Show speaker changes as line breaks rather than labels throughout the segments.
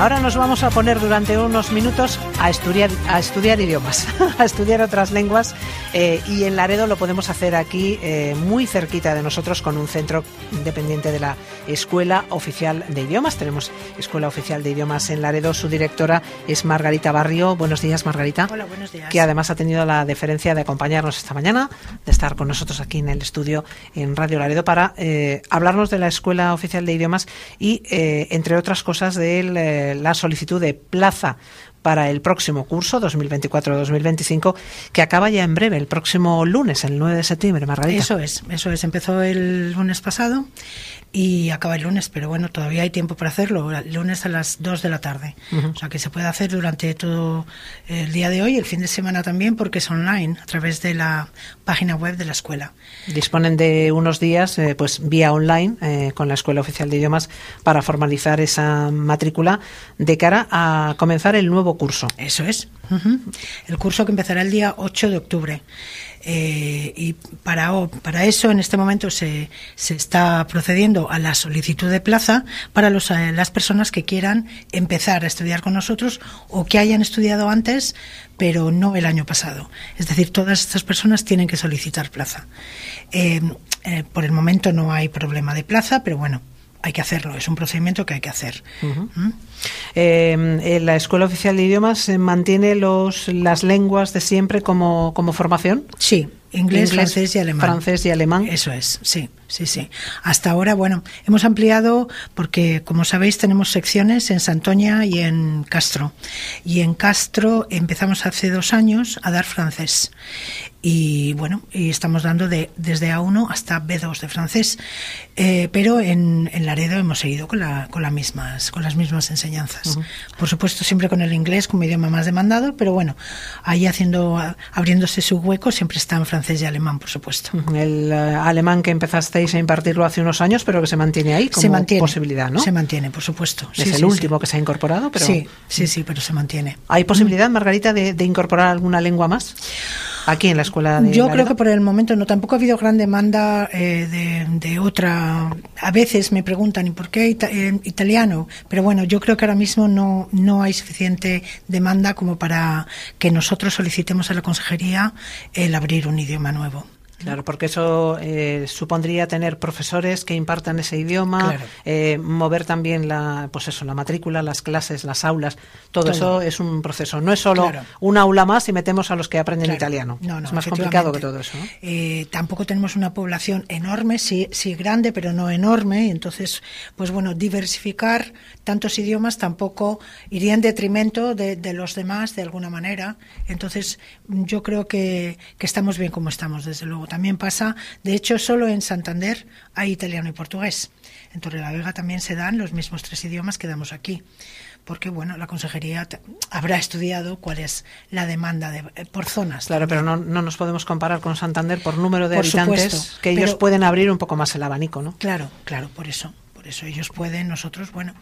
ahora nos vamos a poner durante unos minutos a estudiar idiomas, a estudiar otras lenguas, y en Laredo lo podemos hacer aquí muy cerquita de nosotros con un centro independiente de la Escuela Oficial de Idiomas. Tenemos Escuela Oficial de Idiomas en Laredo. Su directora es Margarita Barrio. Buenos días, Margarita.
Hola, buenos días.
Que además ha tenido la deferencia de acompañarnos esta mañana, de estar con nosotros aquí en el estudio en Radio Laredo para hablarnos de la Escuela Oficial de Idiomas y, entre otras cosas, de la solicitud de plaza para el próximo curso 2024-2025, que acaba ya en breve, el próximo lunes, el 9 de septiembre, Margarita.
Eso es. Empezó el lunes pasado y acaba el lunes, pero bueno, todavía hay tiempo para hacerlo, el lunes a las 2 de la tarde. O sea que se puede hacer durante todo el día de hoy, el fin de semana también, porque es online, a través de la página web de la escuela. Disponen de unos días,
pues vía online, con la Escuela Oficial de Idiomas, para formalizar esa matrícula de cara a comenzar el nuevo curso.
Eso es. El curso que empezará el día 8 de octubre. Y para eso en este momento se está procediendo a la solicitud de plaza para las personas que quieran empezar a estudiar con nosotros o que hayan estudiado antes pero no el año pasado. Es decir, todas estas personas tienen que solicitar plaza. Por el momento no hay problema de plaza, pero bueno, hay que hacerlo, es un procedimiento que hay que hacer.
¿La Escuela Oficial de Idiomas mantiene las lenguas de siempre como formación?
Sí, inglés, francés y alemán.
Francés y alemán.
Eso es, sí. Hasta ahora, bueno, hemos ampliado porque, como sabéis, tenemos secciones en Santoña y en Castro. Y en Castro empezamos hace 2 años a dar francés. Y bueno, y estamos dando desde A1 hasta B2 de francés. Pero en Laredo hemos seguido con las mismas enseñanzas. Por supuesto, siempre con el inglés como idioma más demandado, pero bueno, ahí abriéndose su hueco, siempre está en francés y alemán, por supuesto.
El alemán que empezasteis a impartirlo hace unos años, pero que se mantiene ahí como posibilidad, ¿no?
Se mantiene, por supuesto.
Es el último que se ha incorporado, pero...
Sí, pero se mantiene.
¿Hay posibilidad, Margarita, de incorporar alguna lengua más aquí en la escuela de
Yo
Laredo?
creo que por el momento no. Tampoco ha habido gran demanda de otra. A veces me preguntan, ¿y por qué italiano? Pero bueno, yo creo que ahora mismo no hay suficiente demanda como para que nosotros solicitemos a la consejería el abrir un idioma nuevo.
Claro, porque eso supondría tener profesores que impartan ese idioma, mover también la matrícula, las clases, las aulas, todo eso es un proceso. No es solo un aula más y metemos a los que aprenden italiano.
No,
es más complicado que todo eso, ¿no?
Tampoco tenemos una población enorme, sí grande, pero no enorme. Entonces, pues bueno, diversificar tantos idiomas tampoco iría en detrimento de los demás de alguna manera. Entonces, yo creo que estamos bien como estamos, desde luego. También pasa, de hecho, solo en Santander hay italiano y portugués. En Torrelavega también se dan los mismos 3 idiomas que damos aquí. Porque, bueno, la consejería habrá estudiado cuál es la demanda por zonas.
Claro, pero no nos podemos comparar con Santander por número de habitantes, que ellos pueden abrir un poco más el abanico, ¿no?
Claro, por eso ellos pueden, nosotros, bueno,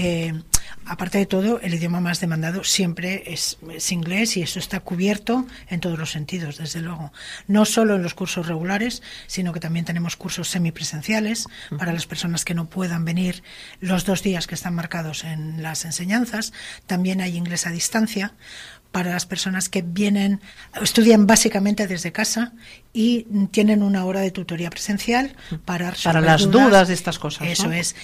aparte de todo, el idioma más demandado siempre es inglés y eso está cubierto en todos los sentidos, desde luego. No solo en los cursos regulares, sino que también tenemos cursos semipresenciales para las personas que no puedan venir los 2 días que están marcados en las enseñanzas. También hay inglés a distancia para las personas que estudian básicamente desde casa y tienen una hora de tutoría presencial para
las dudas de estas cosas.
Eso es.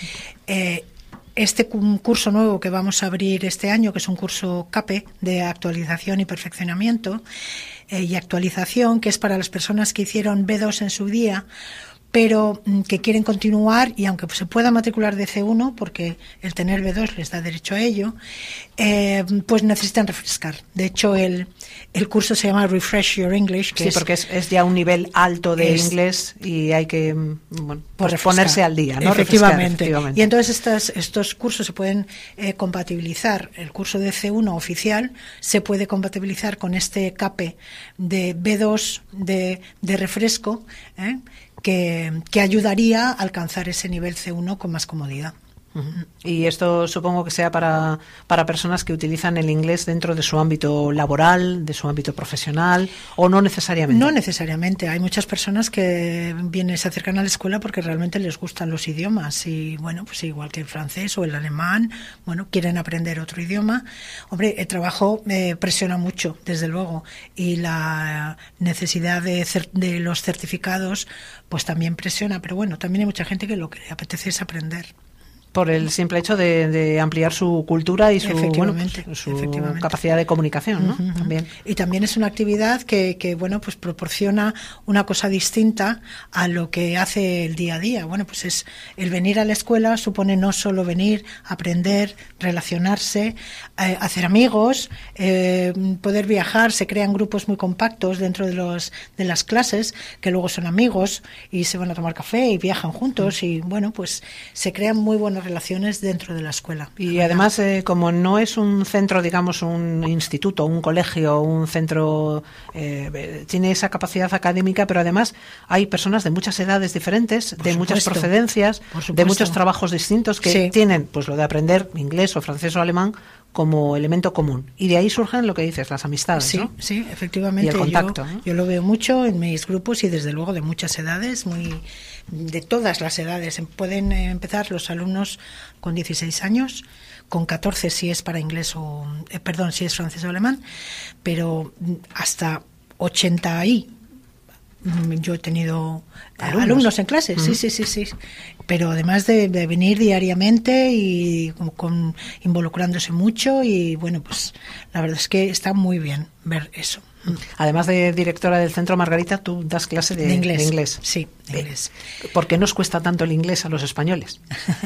Este curso nuevo que vamos a abrir este año, que es un curso CAPE de actualización y perfeccionamiento y actualización, que es para las personas que hicieron B2 en su día, pero que quieren continuar y aunque se pueda matricular de C1 porque el tener B2 les da derecho a ello, pues necesitan refrescar. De hecho, el curso se llama Refresh Your English, que
porque es ya un nivel alto de inglés y hay que ponerse al día, ¿no?
Efectivamente. Y entonces estos cursos se pueden compatibilizar. El curso de C1 oficial se puede compatibilizar con este CAPE de B2 de refresco, que ayudaría a alcanzar ese nivel C1 con más comodidad.
Y esto supongo que sea para personas que utilizan el inglés dentro de su ámbito laboral, de su ámbito profesional, o no necesariamente.
No necesariamente. Hay muchas personas que se acercan a la escuela porque realmente les gustan los idiomas y, bueno, pues igual que el francés o el alemán, bueno, quieren aprender otro idioma. Hombre, el trabajo presiona mucho, desde luego, y la necesidad de los certificados pues también presiona, pero bueno, también hay mucha gente que lo que le apetece es aprender.
Por el simple hecho de ampliar su cultura y su capacidad de comunicación, ¿no? También.
Y también es una actividad que bueno, pues proporciona una cosa distinta a lo que hace el día a día. Bueno, pues es el venir a la escuela supone no solo venir, aprender, relacionarse, hacer amigos, poder viajar. Se crean grupos muy compactos dentro de las clases que luego son amigos y se van a tomar café y viajan juntos y bueno, pues se crean muy buenas relaciones dentro de la escuela.
Y además, como no es un centro, digamos, un instituto, un colegio, un centro, tiene esa capacidad académica, pero además hay personas de muchas edades diferentes, de muchas procedencias, de muchos trabajos distintos que tienen pues lo de aprender inglés o francés o alemán como elemento común. Y de ahí surgen lo que dices, las amistades, ¿no?
Sí, efectivamente.
Y el contacto, ¿no?
Yo lo veo mucho en mis grupos y desde luego de muchas edades, de todas las edades. Pueden empezar los alumnos con 16 años, con 14 si es para inglés si es francés o alemán, pero hasta 80 y yo he tenido alumnos en clase, sí. Pero además de venir diariamente y involucrándose mucho y bueno, pues la verdad es que está muy bien ver eso.
Además de directora del centro, Margarita, tú das clase de inglés.
Sí, de inglés.
¿Por qué nos cuesta tanto el inglés a los españoles?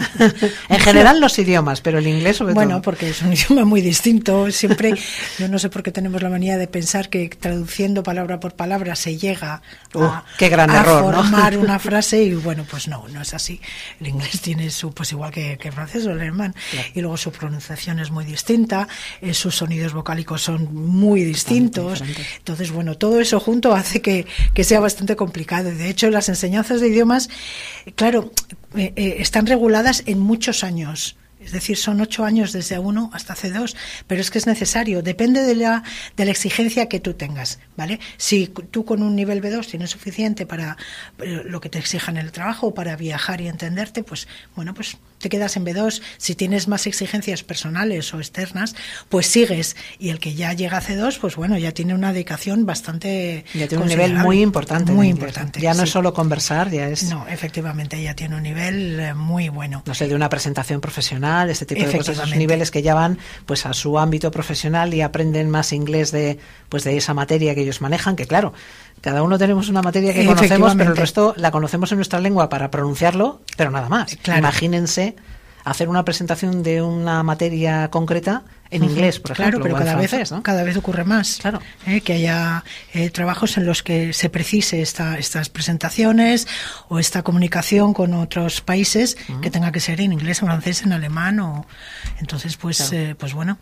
En general los idiomas, pero el inglés sobre todo.
Bueno, porque es un idioma muy distinto. Siempre, yo no sé por qué tenemos la manía de pensar que traduciendo palabra por palabra se llega
qué gran error,
formar una frase y bueno, pues no es así. El inglés tiene pues igual que el francés o el alemán, claro. Y luego su pronunciación es muy distinta, sus sonidos vocálicos son muy distintos. Entonces, bueno, todo eso junto hace que sea bastante complicado. De hecho, las enseñanzas de idiomas, claro, están reguladas en muchos años. Es decir, son 8 años desde A1 hasta C2, pero es que es necesario, depende de la exigencia que tú tengas, ¿vale? Si tú con un nivel B2 tienes suficiente para lo que te exijan en el trabajo, para viajar y entenderte, pues bueno, pues te quedas en B2. Si tienes más exigencias personales o externas, pues sigues. Y el que ya llega a C2, pues bueno, ya tiene una dedicación bastante
ya tiene un nivel muy importante.
Muy importante.
Ya no es solo conversar, ya es...
No, efectivamente, ya tiene un nivel muy bueno.
No sé, de una presentación profesional, este tipo de cosas, esos niveles que ya van pues a su ámbito profesional y aprenden más inglés de esa materia que ellos manejan, que claro, cada uno tenemos una materia que conocemos, pero el resto la conocemos en nuestra lengua para pronunciarlo, pero nada más. Claro. Imagínense hacer una presentación de una materia concreta en inglés, por ejemplo,
claro, pero
o en francés, ¿no?
Cada vez ocurre más,
claro.
Que haya trabajos en los que se precise estas presentaciones o esta comunicación con otros países que tenga que ser en inglés, en francés, en alemán entonces pues claro. Pues bueno,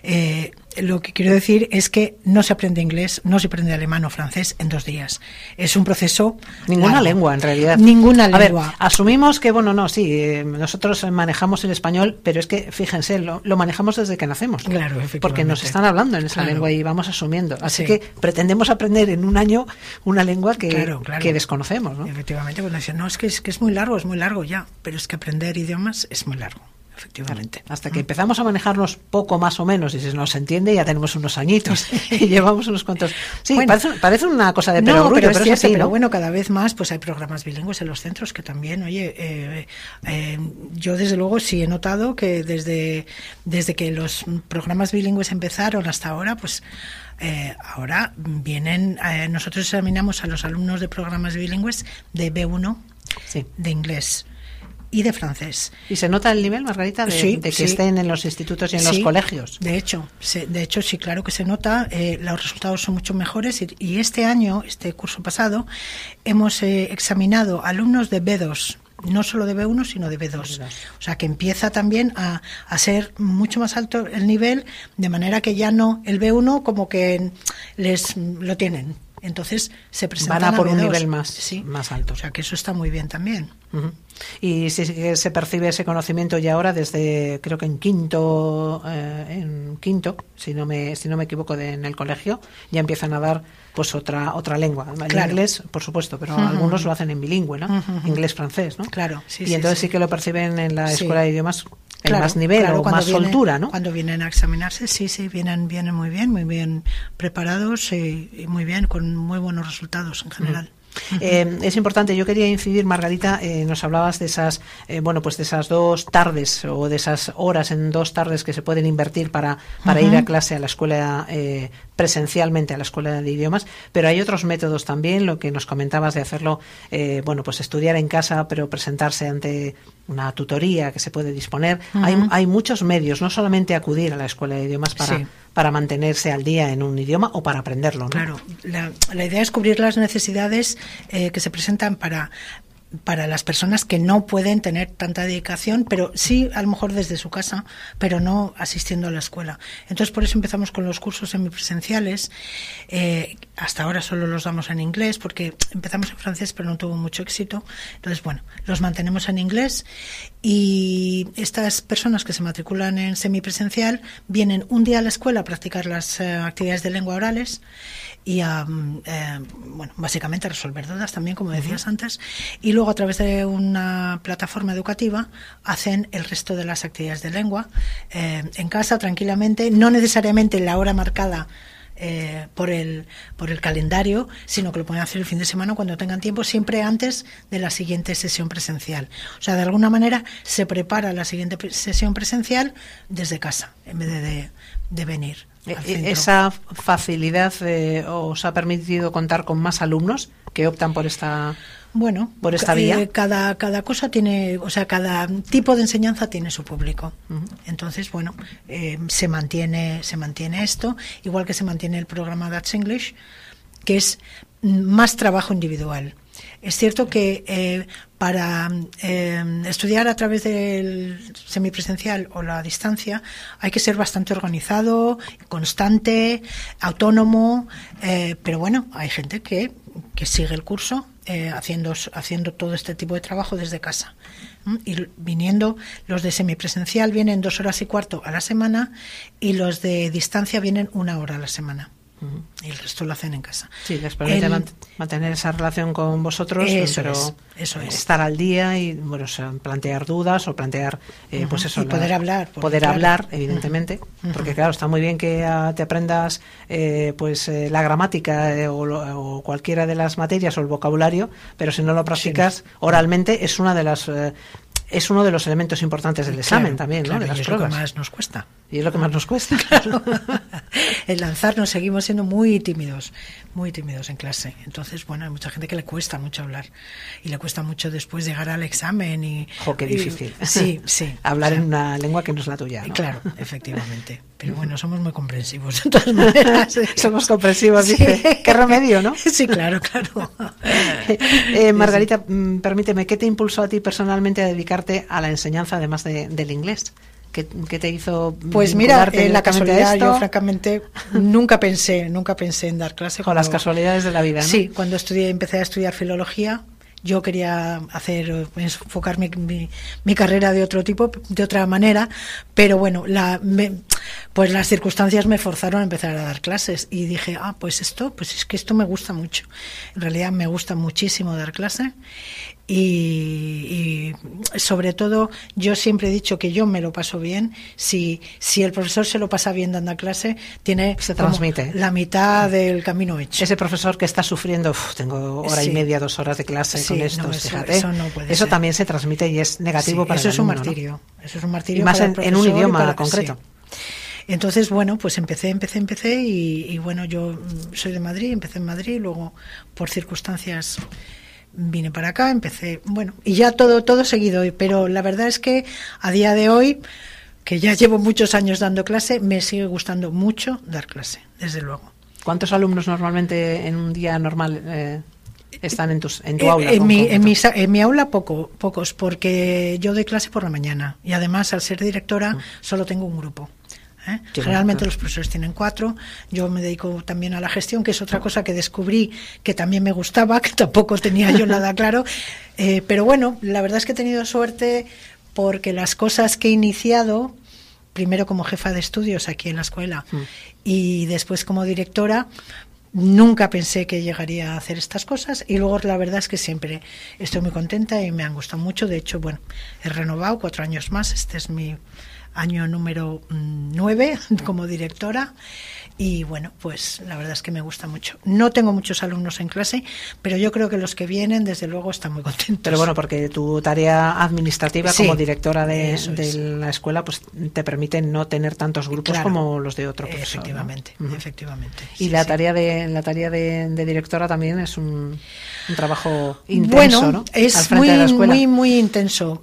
lo que quiero decir es que no se aprende inglés, no se aprende alemán o francés en 2 días. Es un proceso
ninguna
largo.
Lengua en realidad.
Ninguna lengua.
A ver, asumimos que nosotros manejamos el español, pero es que fíjense, lo manejamos desde que nacemos.
Claro, efectivamente.
Porque nos están hablando en esa lengua y vamos asumiendo. Así que pretendemos aprender en un año una lengua que desconocemos, ¿no?
Efectivamente, cuando dicen, no, es que es muy largo ya, pero es que aprender idiomas es muy largo. Efectivamente.
Hasta que empezamos a manejarnos poco más o menos y se nos entiende, ya tenemos unos añitos y llevamos unos cuantos. Sí, bueno, parece una cosa de perogrullo,
pero
es así,
pero
¿no?
bueno, cada vez más pues hay programas bilingües en los centros que también, yo desde luego sí he notado que desde que los programas bilingües empezaron hasta ahora, pues ahora vienen, nosotros examinamos a los alumnos de programas bilingües de B1 de inglés y de francés.
¿Y se nota el nivel, Margarita, de que estén en los institutos y en los colegios?
De hecho, sí, claro que se nota. Los resultados son mucho mejores y este año, este curso pasado, hemos examinado alumnos de B2, no solo de B1, sino de B2. O sea, que empieza también a ser mucho más alto el nivel, de manera que ya no el B1 como que lo tienen. Entonces se presentan
van a por
B2.
un nivel
Sí.
más alto.
O sea que eso está muy bien también.
Uh-huh. Y sí que se percibe ese conocimiento ya ahora desde, creo que en quinto, si no me equivoco, en el colegio, ya empiezan a dar pues otra lengua. El inglés, por supuesto, pero algunos lo hacen en bilingüe, ¿no? Inglés-francés, ¿no?
Claro, sí.
Y entonces sí que lo perciben en la escuela de idiomas en más nivel o más
vienen,
soltura, ¿no?
Cuando vienen a examinarse, sí, vienen muy bien preparados y muy bien, con muy buenos resultados en general.
Es importante, yo quería incidir, Margarita, nos hablabas de esas, pues de esas 2 tardes o de esas horas en 2 tardes que se pueden invertir para ir a clase a la escuela presencialmente, a la escuela de idiomas, pero hay otros métodos también, lo que nos comentabas de hacerlo, pues estudiar en casa, pero presentarse ante una tutoría que se puede disponer. Hay muchos medios, no solamente acudir a la escuela de idiomas para mantenerse al día en un idioma o para aprenderlo, ¿no?
Claro, la idea es cubrir las necesidades que se presentan para las personas que no pueden tener tanta dedicación, pero sí a lo mejor desde su casa, pero no asistiendo a la escuela. Entonces por eso empezamos con los cursos semipresenciales. Hasta ahora solo los damos en inglés porque empezamos en francés pero no tuvo mucho éxito. Entonces los mantenemos en inglés y estas personas que se matriculan en semipresencial vienen un día a la escuela a practicar las actividades de lengua orales y básicamente a resolver dudas también, como decías antes, y luego a través de una plataforma educativa hacen el resto de las actividades de lengua en casa tranquilamente, no necesariamente en la hora marcada por el calendario, sino que lo pueden hacer el fin de semana cuando tengan tiempo, siempre antes de la siguiente sesión presencial. O sea, de alguna manera se prepara la siguiente sesión presencial desde casa, en vez de venir.
¿Esa facilidad os ha permitido contar con más alumnos que optan por esta vía?
Cada cosa tiene, o sea, cada tipo de enseñanza tiene su público. Entonces, se mantiene esto, igual que se mantiene el programa Dutch English, que es más trabajo individual. Es cierto que para estudiar a través del semipresencial o la distancia hay que ser bastante organizado, constante, autónomo, pero hay gente que sigue el curso haciendo todo este tipo de trabajo desde casa. Y viniendo, los de semipresencial vienen 2 horas y cuarto a la semana y los de distancia vienen 1 hora a la semana. Y el resto lo hacen en casa.
Sí, les permite mantener esa relación con vosotros, pero
eso es.
Estar al día y plantear dudas o plantear
y poder hablar.
Hablar, evidentemente, porque claro, está muy bien que te aprendas la gramática o cualquiera de las materias o el vocabulario, pero si no lo practicas oralmente es uno de los elementos importantes del examen también, ¿no? De las pruebas.
Es lo que más nos cuesta.
Y es lo que más nos cuesta.
Claro. El lanzarnos, seguimos siendo muy tímidos en clase. Entonces, hay mucha gente que le cuesta mucho hablar y le cuesta mucho después llegar al examen qué
difícil.
Sí.
Hablar en una lengua que no es la tuya, ¿no?
Claro, efectivamente. Pero somos muy comprensivos de todas maneras.
Somos comprensivos, dice. Qué remedio, ¿no?
Sí, claro.
Margarita, permíteme, ¿qué te impulsó a ti personalmente a dedicarte a la enseñanza además del inglés? ¿Qué te hizo?
Pues mira, la casualidad, yo francamente nunca pensé en dar clase.
Con las casualidades de la vida, ¿no?
Sí, cuando empecé a estudiar filología, yo quería enfocar mi carrera de otro tipo, de otra manera, pero las circunstancias me forzaron a empezar a dar clases y dije, pues es que esto me gusta mucho. En realidad me gusta muchísimo dar clase y sobre todo yo siempre he dicho que yo me lo paso bien. Si el profesor se lo pasa bien dando clase, se transmite la mitad del camino hecho.
Ese profesor que está sufriendo, tengo hora y media, 2 horas de clase con esto, fíjate,
eso no puede ser.
También se transmite y es negativo para el alumno,
Eso es un martirio
y más en un idioma concreto.
Entonces, pues empecé y yo soy de Madrid, empecé en Madrid, luego por circunstancias vine para acá, empecé, y ya todo seguido, pero la verdad es que a día de hoy, que ya llevo muchos años dando clase, me sigue gustando mucho dar clase, desde luego.
¿Cuántos alumnos normalmente en un día normal están en tu aula?
En mi aula pocos, porque yo doy clase por la mañana y además al ser directora solo tengo un grupo. Generalmente los profesores tienen 4. Yo me dedico también a la gestión, que es otra cosa que descubrí que también me gustaba, que tampoco tenía yo nada claro. Pero bueno, la verdad es que he tenido suerte porque las cosas que he iniciado, primero como jefa de estudios aquí en la escuela y después como directora, nunca pensé que llegaría a hacer estas cosas, y luego la verdad es que siempre estoy muy contenta y me han gustado mucho. De hecho, bueno, he renovado 4 años más. Este es mi año número 9 como directora. Y bueno, pues la verdad es que me gusta mucho. No tengo muchos alumnos en clase, pero yo creo que los que vienen, desde luego, están muy contentos.
Pero bueno, porque tu tarea administrativa como directora de la escuela, pues te permite no tener tantos grupos como los de otro profesor.
Efectivamente, efectivamente.
Y la tarea de directora también es un trabajo intenso,
bueno,
¿no?
Es muy intenso.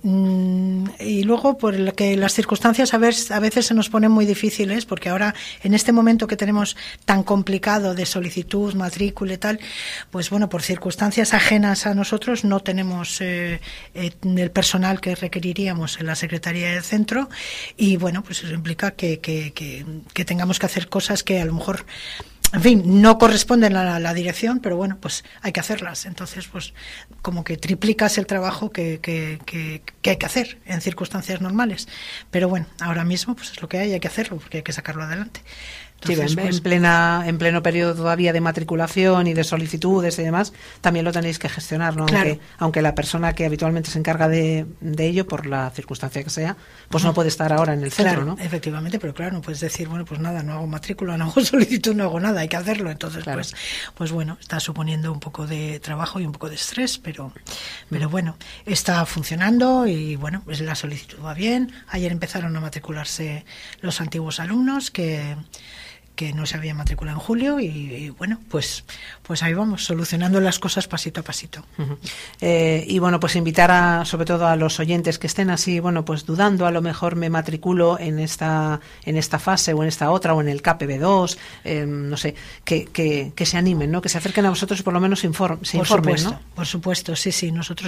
Y luego, por lo que las circunstancias a veces se nos ponen muy difíciles, porque ahora, en este momento que tenemos tan complicado de solicitud, matrícula y tal, pues bueno, por circunstancias ajenas a nosotros no tenemos el personal que requeriríamos en la Secretaría del Centro, y bueno, pues eso implica que tengamos que hacer cosas que a lo mejor, en fin, no corresponden a la dirección, pero bueno, pues hay que hacerlas. Entonces, pues como que triplicas el trabajo que hay que hacer en circunstancias normales. Pero bueno, ahora mismo pues es lo que hay que hacerlo, porque hay que sacarlo adelante. Entonces,
sí, en pleno periodo todavía de matriculación y de solicitudes y demás, también lo tenéis que gestionar, ¿no?
Claro.
Aunque la persona que habitualmente se encarga de ello, por la circunstancia que sea, pues no puede estar ahora en el centro,
claro,
¿no?
Efectivamente, pero claro, no puedes decir, bueno, pues nada, no hago matrícula, no hago solicitud, no hago nada, hay que hacerlo. Entonces, claro, pues bueno, está suponiendo un poco de trabajo y un poco de estrés, pero bueno, está funcionando y bueno, pues la solicitud va bien. Ayer empezaron a matricularse los antiguos alumnos que no se habían matriculado en julio, y bueno, pues ahí vamos, solucionando las cosas pasito a pasito.
Y bueno, pues invitar sobre todo a los oyentes que estén así, bueno, pues dudando, a lo mejor me matriculo en esta fase o en esta otra, o en el KPB2, no sé, que se animen, ¿no? Que se acerquen a vosotros y por lo menos se informen, ¿no?
Por supuesto, sí, nosotros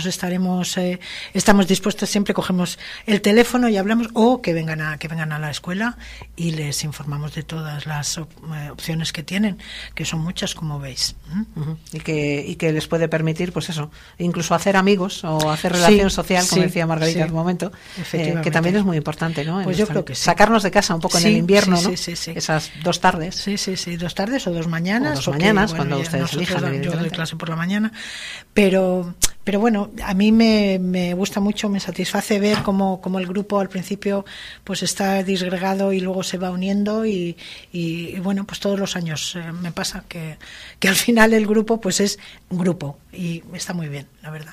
estamos dispuestos, siempre cogemos el teléfono y hablamos, o que vengan a la escuela y les informamos de todas las opciones que tienen, que son muchas, como veis.
Y que les puede permitir, pues eso, incluso hacer amigos o hacer relación social, como decía Margarita en un momento, que también es muy importante, ¿no?
Pues yo creo que sí.
Sacarnos de casa un poco en el invierno, ¿no?
Sí.
Esas 2 tardes.
Sí, 2 tardes o 2 mañanas.
O 2 mañanas, cuando ustedes elijan.
Yo doy clase por la mañana, pero bueno, a mí me gusta mucho, me satisface ver cómo el grupo al principio pues está disgregado y luego se va uniendo, y bueno, pues todos los años me pasa que al final el grupo pues es un grupo, y está muy bien, la verdad.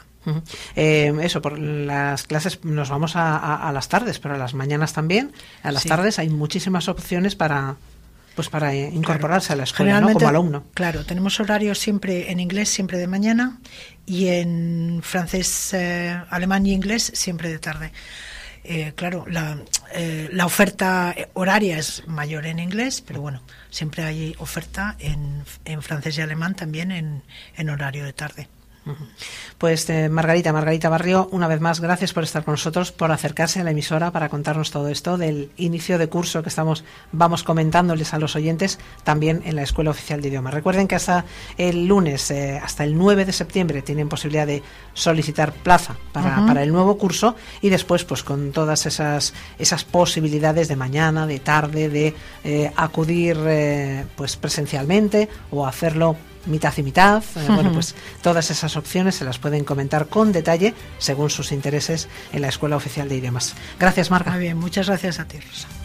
Eso, por las clases nos vamos a las tardes, pero a las mañanas también. A las tardes hay muchísimas opciones para incorporarse a la escuela, ¿no? Como alumno.
Claro, tenemos horarios siempre en inglés, siempre de mañana, y en francés, alemán y inglés siempre de tarde. Claro, la oferta horaria es mayor en inglés, pero bueno, siempre hay oferta en francés y alemán también en horario de tarde.
Pues Margarita Barrio, una vez más, gracias por estar con nosotros, por acercarse a la emisora para contarnos todo esto del inicio de curso que vamos comentándoles a los oyentes también en la Escuela Oficial de Idiomas. Recuerden que hasta el lunes, hasta el 9 de septiembre, tienen posibilidad de solicitar plaza para el nuevo curso, y después pues con todas esas posibilidades de mañana, de tarde, de acudir pues presencialmente o hacerlo mitad y mitad. Bueno, pues todas esas opciones se las pueden comentar con detalle según sus intereses en la Escuela Oficial de Idiomas. Gracias, Marga.
Muy bien, muchas gracias a ti, Rosa.